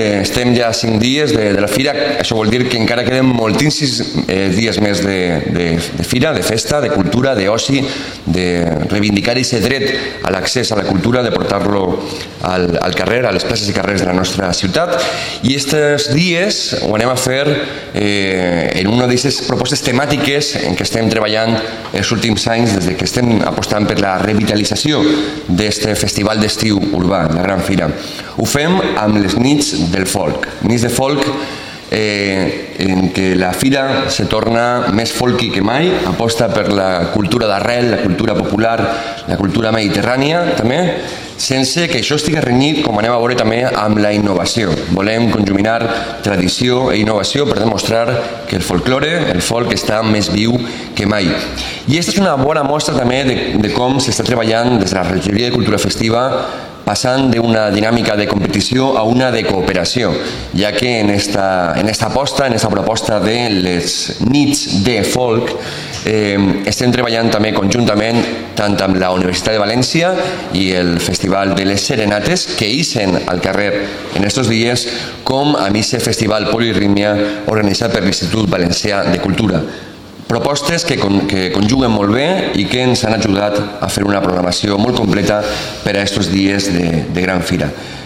Estem ja a 5 dies de la fira, això vol dir que encara queden moltíssims dies més de fira, de festa, de cultura, d'oci, de reivindicar aquest dret a l'accés a la cultura, de portar-lo al carrer, a les places i carrers de la nostra ciutat. I aquests dies ho anem a fer en una d'aquestes propostes temàtiques en què estem treballant els últims anys des que estem apostant per la revitalització d'aquest festival d'estiu urbà, la Gran Fira. Ho fem amb les nits del folk. Nits de folk en què la fira se torna més folky que mai, aposta per la cultura d'arrel, la cultura popular, la cultura mediterrània també, sense que això estigui renyit, com anem a veure també, amb la innovació. Volem conjuminar tradició i innovació per demostrar que el folklore, el folk, està més viu que mai. I aquesta és una bona mostra també de com s'està treballant des de la Regidoria de Cultura Festiva, passant d'una dinàmica de competició a una de cooperació, ja que en esta proposta de les nits de folk estem treballant també conjuntament tant amb la Universitat de València i el Festival de les Serenates que ixen al carrer en aquests dies, com amb aquest festival Polirítmia organitzat per l'Institut Valencià de Cultura. Propostes que conjuguen molt bé i que ens han ajudat a fer una programació molt completa per a aquests dies de Gran Fira.